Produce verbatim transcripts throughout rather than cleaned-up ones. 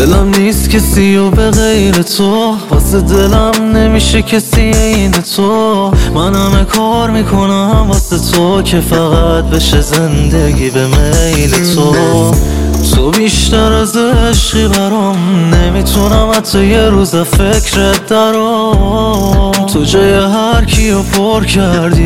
دلم نیست کسی و به غیر تو، واسه دلم نمیشه کسی این تو. من همه کار میکنم واسه تو که فقط بشه زندگی به میل تو. تو بیشتر از عشقی برام، نمیتونم حتی یه روز فکرت درام. تو جای هر کیو پر کردی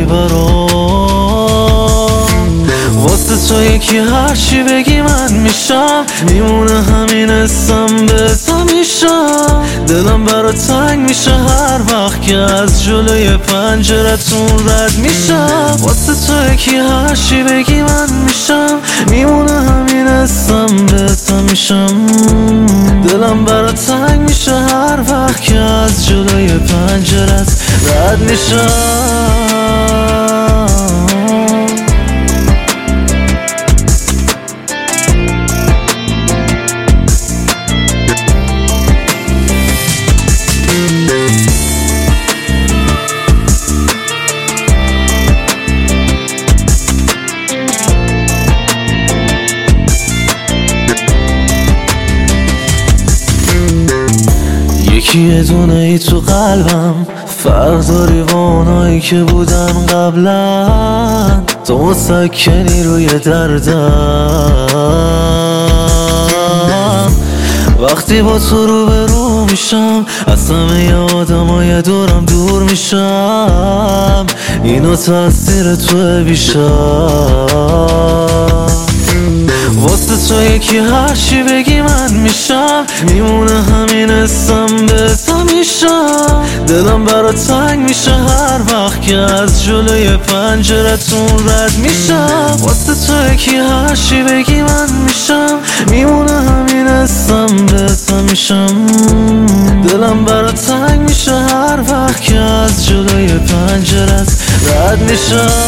برام. واسه تو یکی هرچی بگی من میشم، میمونه همین اسم بهت میشم. دلم برا تنگ میشه هر وقت که از جلوی پنجرتون رد میشم. واسه تو یکی هرچی بگی من میشم، میمونه همین اسم بهت میشم. دلم برا تنگ میشه هر وقت که از جلوی پنجرت رد میشم. یکی یه دونه ای تو قلبم، فرق داری با اونایی که بودن قبلا. تو مسکنی روی دردم، وقتی با تو رو به رو میشم از همه آدمای دورم دور میشم. اینو تاثیر تو بیشتر. واسه تو یکی هرچی بگی من میشم، میمونه همین اسم بهت میشم. دلم برا تنگ میشه هر وقت که از جلوی پنجرتون رد میشم. واسه تو یکی هرچی بگی من میشم، میمونه همین اسم بهت میشم. دلم برا تنگ میشه هر وقت که از جلوی پنجرت رد میشم.